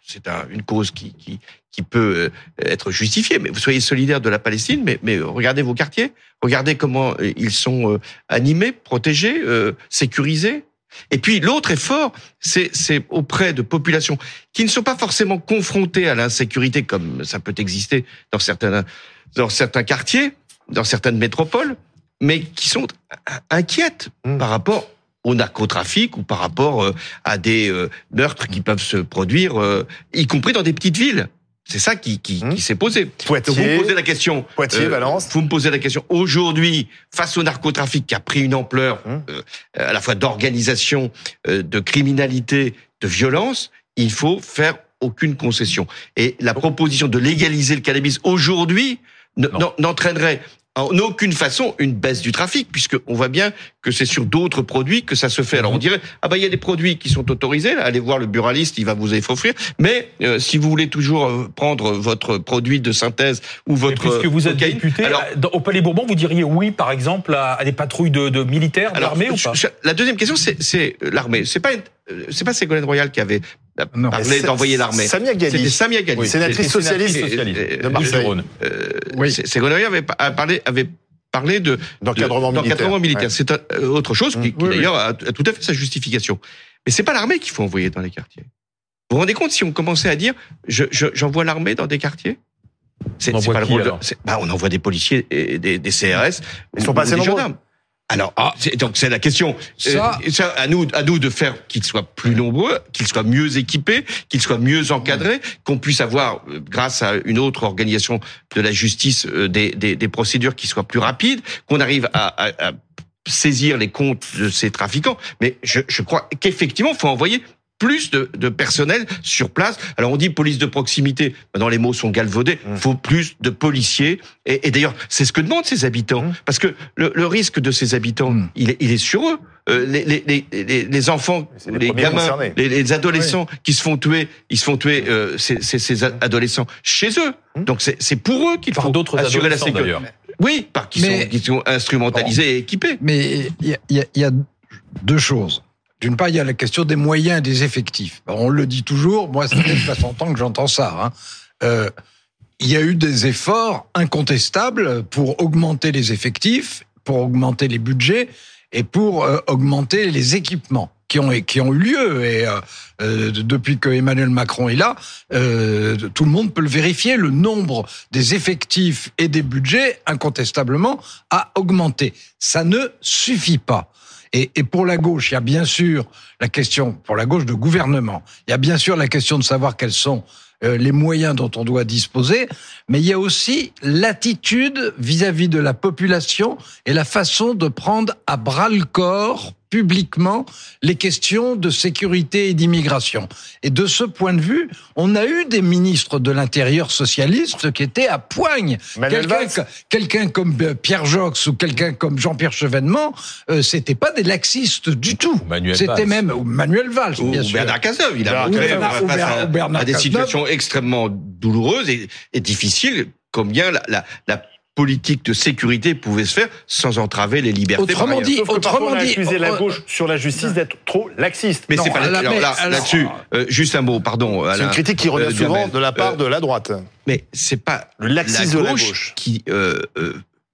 B: c'est un, une cause qui, qui, qui peut être justifiée, mais vous soyez solidaire de la Palestine, mais, mais regardez vos quartiers, regardez comment ils sont animés, protégés, euh, sécurisés. Et puis l'autre effort, c'est, c'est auprès de populations qui ne sont pas forcément confrontées à l'insécurité comme ça peut exister dans certains, dans certains quartiers, dans certaines métropoles, mais qui sont inquiètes mmh. par rapport au narcotrafic ou par rapport à des meurtres qui peuvent se produire, y compris dans des petites villes. C'est ça qui, qui, mmh. qui s'est posé.
D: Poitiers,
B: Donc vous me posez la question.
D: Poitiers, euh, Valence.
B: Vous me posez la question. Aujourd'hui, face au narcotrafic qui a pris une ampleur mmh. euh, à la fois d'organisation, euh, de criminalité, de violence, il faut faire aucune concession. Et la proposition de légaliser le cannabis aujourd'hui n- n'entraînerait en aucune façon une baisse du trafic, puisqu'on voit bien que c'est sur d'autres produits que ça se fait. Alors on dirait, ah bah il y a des produits qui sont autorisés, là, allez voir le buraliste, il va vous offrir, mais euh, si vous voulez toujours prendre votre produit de synthèse ou votre...
A: Et puisque vous êtes
B: cocaïne,
A: député,
B: alors,
A: au Palais Bourbon, vous diriez oui, par exemple, à, à des patrouilles de, de militaires, d'armée ou pas?
B: La deuxième question, c'est, c'est l'armée. C'est pas, c'est pas Ségolène Royal qui avait
C: non,
B: parlé d'envoyer l'armée.
D: Samia Ghali.
B: C'était Samia Ghali.
D: Oui, sénatrice socialiste,
A: socialiste
D: de Marseille.
B: Euh, oui. Ségolène Royal avait parlé, avait parler de
D: d'encadrement
B: de,
D: militaire.
B: militaire. Ouais. C'est euh, autre chose qui,
C: mmh,
B: qui
C: oui,
B: d'ailleurs
C: oui.
B: a, a tout à fait sa justification. Mais c'est pas l'armée qu'il faut envoyer dans les quartiers. Vous vous rendez compte si on commençait à dire je, je, j'envoie l'armée dans des quartiers? C'est,
A: on
B: c'est pas
A: qui,
B: le rôle. De,
A: c'est,
B: bah, on envoie des policiers et des, des C R S.
D: Ils sont pas assez nombreux.
B: Alors, ah, c'est, donc c'est la question. Ça, euh, ça, à nous, à nous de faire qu'ils soient plus nombreux, qu'ils soient mieux équipés, qu'ils soient mieux encadrés, qu'on puisse avoir, grâce à une autre organisation de la justice, des, des, des procédures qui soient plus rapides, qu'on arrive à, à, à saisir les comptes de ces trafiquants. Mais je, je crois qu'effectivement, il faut envoyer plus de, de personnel sur place. Alors on dit police de proximité, maintenant les mots sont galvaudés, il mmh. faut plus de policiers, et, et d'ailleurs c'est ce que demandent ces habitants, mmh. parce que le, le risque de ces habitants, mmh. il, est, il est sur eux. Euh, les, les, les, les enfants, les, les gamins, les, les adolescents oui. qui se font tuer, ils se font tuer, euh, ces, ces, ces adolescents chez eux. Mmh. Donc c'est, c'est pour eux qu'il
A: par
B: faut
A: d'autres
B: assurer la sécurité.
A: D'ailleurs.
B: Oui, par qui, sont, qui sont instrumentalisés bon. et équipés.
C: Mais il y, y, y a deux choses. D'une part, il y a la question des moyens et des effectifs. On le dit toujours, moi, ça fait soixante ans que j'entends ça. Hein. Euh, il y a eu des efforts incontestables pour augmenter les effectifs, pour augmenter les budgets et pour euh, augmenter les équipements qui ont, qui ont eu lieu. Et euh, euh, depuis que Emmanuel Macron est là, euh, tout le monde peut le vérifier, le nombre des effectifs et des budgets, incontestablement, a augmenté. Ça ne suffit pas. Et, et pour la gauche, il y a bien sûr la question, pour la gauche de gouvernement, il y a bien sûr la question de savoir quels sont euh, les moyens dont on doit disposer, mais il y a aussi l'attitude vis-à-vis de la population et la façon de prendre à bras le corps publiquement les questions de sécurité et d'immigration. Et de ce point de vue, on a eu des ministres de l'Intérieur socialistes qui étaient à poigne. Quelqu'un, quelqu'un comme Pierre Jox ou quelqu'un comme Jean-Pierre Chevènement, euh, c'était pas des laxistes du tout.
A: Manuel
C: c'était
A: Valls.
C: même ou Manuel Valls,
B: ou,
C: bien
B: ou
C: sûr.
B: Bernard Cazeneuve, il a montré face à, à des situations extrêmement douloureuses et, et difficiles, combien la, la, la politique de sécurité pouvait se faire sans entraver les libertés.
C: Autrement dit,
D: Sauf que
C: autrement
D: on a
C: dit,
D: accusé
C: oh,
D: la gauche sur la justice d'être trop laxiste.
B: Mais
C: non,
B: c'est pas
C: là,
B: alors,
C: mais,
B: là,
C: alors,
B: là-dessus. Euh, juste un mot, pardon.
D: C'est
B: Alain,
D: une critique qui revient
B: euh,
D: souvent
B: Duhamel,
D: de la part
B: euh,
D: de la droite.
B: Mais c'est pas
D: le laxisme
B: la
D: de la
B: gauche,
D: gauche
B: qui euh, euh,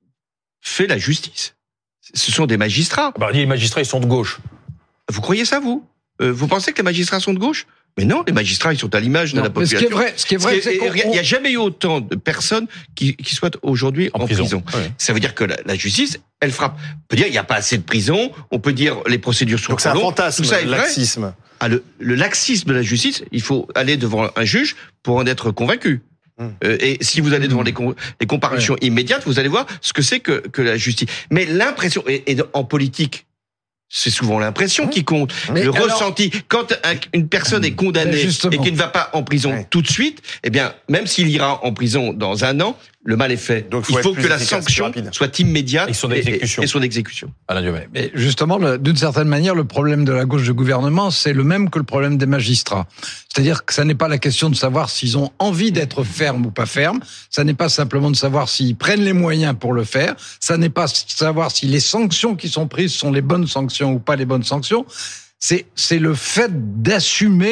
B: fait la justice. Ce sont des magistrats.
A: Bah, les magistrats, ils sont de gauche.
B: Vous croyez ça, vous euh, Vous pensez que les magistrats sont de gauche? Mais non, les magistrats, ils sont à l'image de
C: non,
B: la population.
C: Ce qui est vrai, ce qui est vrai, c'est
B: qu'il n'y a jamais eu autant de personnes qui, qui soient aujourd'hui en, en prison. prison.
A: Ouais.
B: Ça veut dire que la, la justice, elle frappe. On peut dire qu'il n'y a pas assez de prisons, on peut dire les procédures sont
D: trop longues. Donc c'est un fantasme,
B: tout ça est
D: le laxisme.
B: Ah, le, le laxisme de la justice, il faut aller devant un juge pour en être convaincu. Mmh. Euh, et si vous allez devant mmh. les, com- les comparutions ouais. immédiates, vous allez voir ce que c'est que, que la justice. Mais l'impression, et, et en politique, c'est souvent l'impression qui compte, mais le alors, ressenti. Quand un, une personne est condamnée et qui ne va pas en prison ouais. tout de suite, eh bien, même s'il ira en prison dans un an, le mal est fait. Donc, faut il faut que la sanction soit immédiate et son exécution. Et, et son exécution.
A: Alain Duhamel.
C: Mais justement, le, d'une certaine manière, le problème de la gauche de gouvernement, c'est le même que le problème des magistrats. C'est-à-dire que ça n'est pas la question de savoir s'ils ont envie d'être fermes ou pas fermes. Ça n'est pas simplement de savoir s'ils prennent les moyens pour le faire. Ça n'est pas de savoir si les sanctions qui sont prises sont les bonnes sanctions ou pas les bonnes sanctions. C'est, c'est le fait d'assumer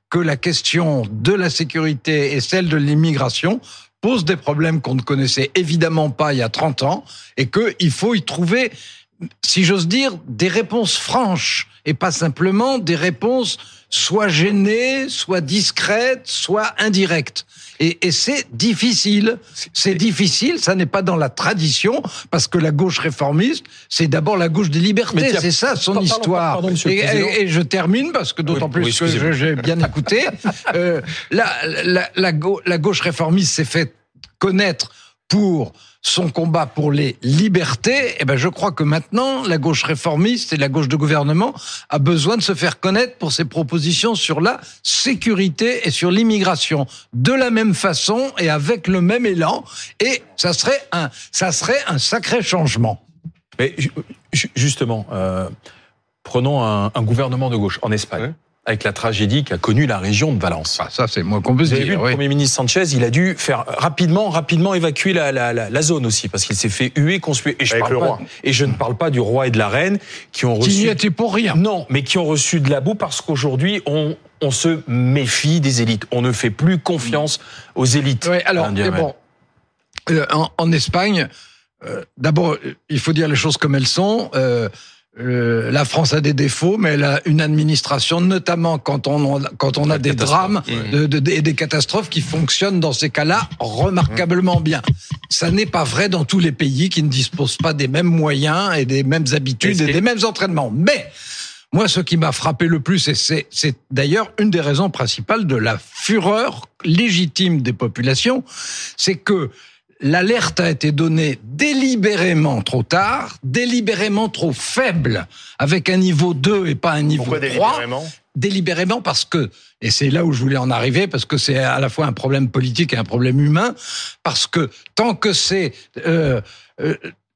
C: que la question de la sécurité et celle de l'immigration posent des problèmes qu'on ne connaissait évidemment pas il y a trente ans et qu'il faut y trouver, si j'ose dire, des réponses franches et pas simplement des réponses soit gênées, soit discrètes, soit indirectes. Et, et c'est difficile. C'est difficile, ça n'est pas dans la tradition, parce que la gauche réformiste, c'est d'abord la gauche des libertés. C'est ça son pardon, histoire. Pardon, et, et, et je termine, parce que d'autant oui, plus oui, que j'ai bien écouté, euh, la, la, la, gauche, la gauche réformiste s'est fait connaître pour son combat pour les libertés, eh ben je crois que maintenant, la gauche réformiste et la gauche de gouvernement a besoin de se faire connaître pour ses propositions sur la sécurité et sur l'immigration. De la même façon et avec le même élan. Et ça serait un, ça serait un sacré changement.
A: Mais justement, euh, prenons un, un gouvernement de gauche en Espagne. Ouais. Avec la tragédie qu'a connue la région de Valence.
C: Ah, ça, c'est moins qu'on peut
A: Vous
C: dire.
A: avez vu,
C: oui.
A: Le Premier ministre Sanchez, il a dû faire rapidement, rapidement évacuer la, la, la, la zone aussi, parce qu'il s'est fait huer, conspuer. Et je,
D: avec
A: parle
D: le
A: pas,
D: roi.
A: et je ne parle pas du roi et de la reine qui ont reçu.
C: Qui n'y étaient pour rien.
A: Non, mais qui ont reçu de la boue parce qu'aujourd'hui, on, on se méfie des élites. On ne fait plus confiance aux élites.
C: Oui, alors, mais bon, euh, en, en Espagne, euh, d'abord, il faut dire les choses comme elles sont. Euh, Euh, la France a des défauts, mais elle a une administration, notamment quand on, quand on a des drames de, de, et des catastrophes qui fonctionnent dans ces cas-là remarquablement bien. Ça n'est pas vrai dans tous les pays qui ne disposent pas des mêmes moyens et des mêmes habitudes et, et des mêmes entraînements. Mais moi, ce qui m'a frappé le plus, et c'est, c'est d'ailleurs une des raisons principales de la fureur légitime des populations, c'est que l'alerte a été donnée délibérément trop tard, délibérément trop faible, avec un niveau deux et pas un niveau
D: Pourquoi
C: trois.
D: Délibérément
C: Délibérément parce que, et c'est là où je voulais en arriver, parce que c'est à la fois un problème politique et un problème humain, parce que tant que c'est euh, euh,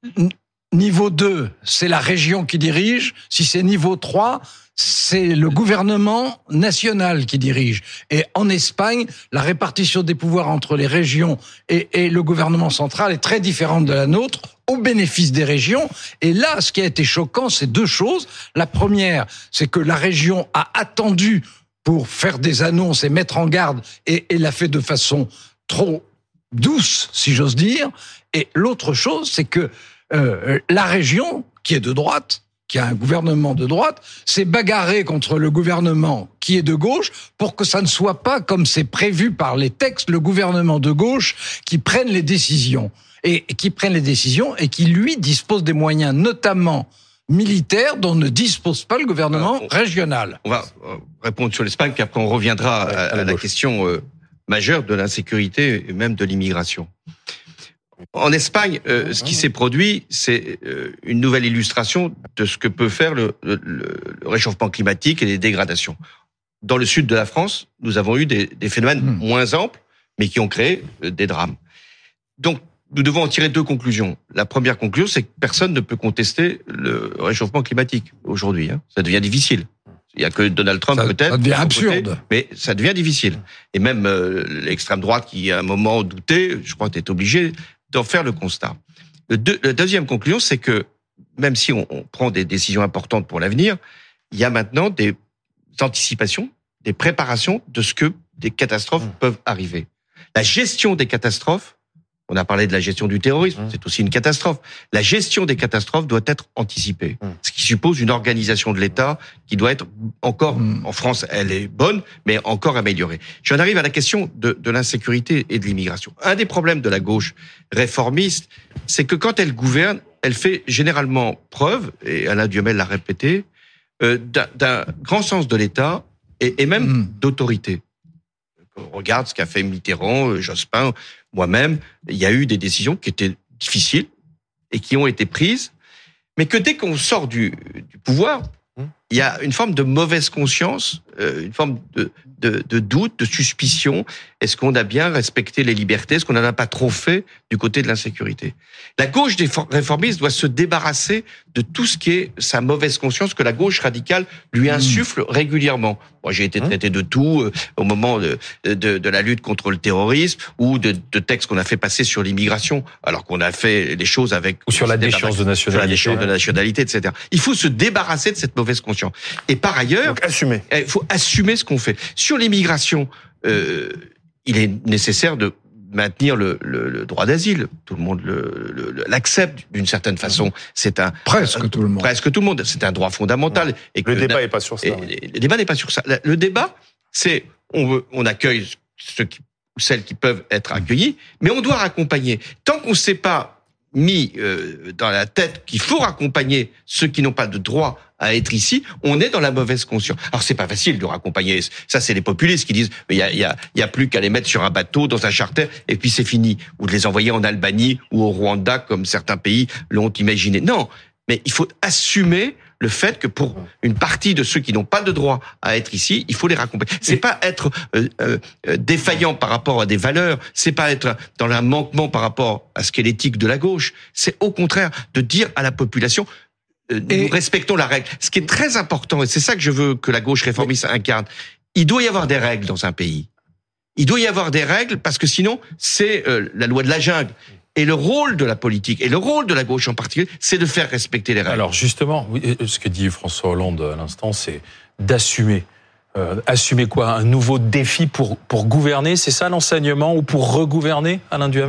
C: niveau deux, c'est la région qui dirige, si c'est niveau trois, c'est le gouvernement national qui dirige. Et en Espagne, la répartition des pouvoirs entre les régions et, et le gouvernement central est très différente de la nôtre, au bénéfice des régions. Et là, ce qui a été choquant, c'est deux choses. La première, c'est que la région a attendu pour faire des annonces et mettre en garde, et, et l'a fait de façon trop douce, si j'ose dire. Et l'autre chose, c'est que euh, la région, qui est de droite, qui a un gouvernement de droite, s'est bagarré contre le gouvernement qui est de gauche pour que ça ne soit pas, comme c'est prévu par les textes, le gouvernement de gauche qui prenne les décisions. Et qui prenne les décisions et qui, lui, dispose des moyens, notamment militaires, dont ne dispose pas le gouvernement
B: on,
C: régional.
B: On va répondre sur l'Espagne, puis après on reviendra à, à, à la question euh, majeure de l'insécurité et même de l'immigration. En Espagne, euh, ce qui s'est produit, c'est euh, une nouvelle illustration de ce que peut faire le, le, le réchauffement climatique et les dégradations. Dans le sud de la France, nous avons eu des, des phénomènes mmh. moins amples, mais qui ont créé euh, des drames. Donc, nous devons en tirer deux conclusions. La première conclusion, c'est que personne ne peut contester le réchauffement climatique aujourd'hui. Hein. Ça devient difficile. Il n'y a que Donald Trump
C: ça,
B: peut-être.
C: Ça devient absurde.
B: Côté, mais ça devient difficile. Et même euh, l'extrême droite qui, à un moment, doutait, je crois, est obligé d'en faire le constat. Le deux, la deuxième conclusion, c'est que même si on, on prend des décisions importantes pour l'avenir, il y a maintenant des anticipations, des préparations de ce que des catastrophes mmh. peuvent arriver. La gestion des catastrophes, on a parlé de la gestion du terrorisme, mmh. c'est aussi une catastrophe. La gestion des catastrophes doit être anticipée, mmh. ce qui suppose une organisation de l'État qui doit être encore, mmh. en France, elle est bonne, mais encore améliorée. J'en arrive à la question de, de l'insécurité et de l'immigration. Un des problèmes de la gauche réformiste, c'est que quand elle gouverne, elle fait généralement preuve, et Alain Duhamel l'a répété, euh, d'un, d'un grand sens de l'État et, et même mmh. d'autorité. On regarde ce qu'a fait Mitterrand, Jospin, moi-même, il y a eu des décisions qui étaient difficiles et qui ont été prises, mais que dès qu'on sort du, du pouvoir, il y a une forme de mauvaise conscience, une forme de, de, de doute, de suspicion. Est-ce qu'on a bien respecté les libertés? Est-ce qu'on n'en a pas trop fait du côté de l'insécurité? La gauche des réformistes doit se débarrasser de tout ce qui est sa mauvaise conscience que la gauche radicale lui insuffle mmh. régulièrement. Moi, j'ai été traité de tout euh, au moment de, de, de la lutte contre le terrorisme ou de, de textes qu'on a fait passer sur l'immigration, alors qu'on a fait les choses avec...
A: Ou sur la déchéance de nationalité.
B: Sur la déchéance de nationalité, et cetera. Il faut se débarrasser de cette mauvaise conscience. conscient. Et par ailleurs,
D: donc assumer.
B: Il faut assumer ce qu'on fait. Sur l'immigration, euh, il est nécessaire de maintenir le, le, le droit d'asile. Tout le monde le, le, l'accepte d'une certaine façon. C'est un
C: presque
B: un,
C: tout le monde.
B: Presque tout le monde. C'est un droit fondamental.
D: Ouais.
B: Et que,
D: le débat n'est pas sur ça. Ouais.
B: Le débat n'est pas sur ça. Le débat, c'est on veut, on accueille ceux qui, celles qui peuvent être accueillies, mais on doit raccompagner. Tant qu'on ne s'est pas mis euh, dans la tête qu'il faut raccompagner ceux qui n'ont pas de droit à être ici, on est dans la mauvaise conscience. Alors c'est pas facile de raccompagner. Ça, c'est les populistes qui disent mais il y a, y a, y a plus qu'à les mettre sur un bateau, dans un charter, et puis c'est fini. Ou de les envoyer en Albanie ou au Rwanda, comme certains pays l'ont imaginé. Non, mais il faut assumer le fait que pour une partie de ceux qui n'ont pas de droit à être ici, il faut les raccompagner. C'est pas être euh, euh, défaillant par rapport à des valeurs, c'est pas être dans un manquement par rapport à ce qu'est l'éthique de la gauche, c'est au contraire de dire à la population euh,
C: et...
B: nous respectons la règle. Ce qui est très important, et c'est ça que je veux que la gauche réformiste incarne, il doit y avoir des règles dans un pays. Il doit y avoir des règles parce que sinon, c'est euh, la loi de la jungle. Et le rôle de la politique, et le rôle de la gauche en particulier, c'est de faire respecter les règles.
A: Alors justement, ce que dit François Hollande à l'instant, c'est d'assumer. Euh, assumer quoi ? Un nouveau défi pour, pour gouverner, c'est ça l'enseignement ? Ou pour regouverner, Alain Duhamel ?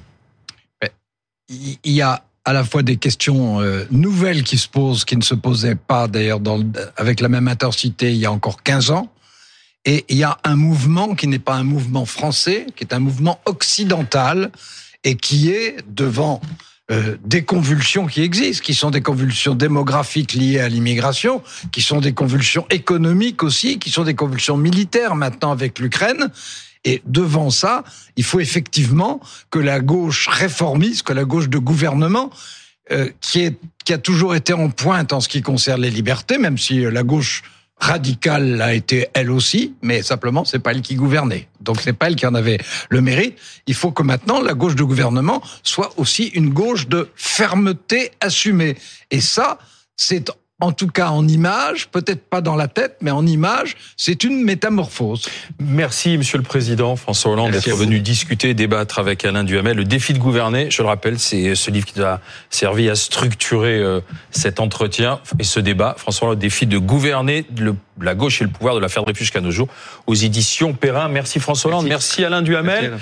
C: Il y a à la fois des questions euh, nouvelles qui se posent, qui ne se posaient pas d'ailleurs dans le, avec la même intensité il y a encore quinze ans. Et il y a un mouvement qui n'est pas un mouvement français, qui est un mouvement occidental, et qui est devant euh, des convulsions qui existent, qui sont des convulsions démographiques liées à l'immigration, qui sont des convulsions économiques aussi, qui sont des convulsions militaires maintenant avec l'Ukraine. Et devant ça, il faut effectivement que la gauche réformiste, que la gauche de gouvernement, euh, qui, est, qui a toujours été en pointe en ce qui concerne les libertés, même si la gauche radicale l'a été elle aussi, mais simplement c'est pas elle qui gouvernait. Donc c'est pas elle qui en avait le mérite. Il faut que maintenant la gauche de gouvernement soit aussi une gauche de fermeté assumée. Et ça, c'est en tout cas en image, peut-être pas dans la tête, mais en image, c'est une métamorphose.
A: Merci, Monsieur le Président François Hollande,
B: Merci
A: d'être venu discuter, débattre avec Alain Duhamel. Le défi de gouverner, je le rappelle, c'est ce livre qui nous a servi à structurer euh, cet entretien et ce débat. François Hollande, le défi de gouverner le, la gauche et le pouvoir de la faire de refuge jusqu'à nos jours, aux éditions Perrin. Merci François Hollande, merci, merci Alain Duhamel. Merci.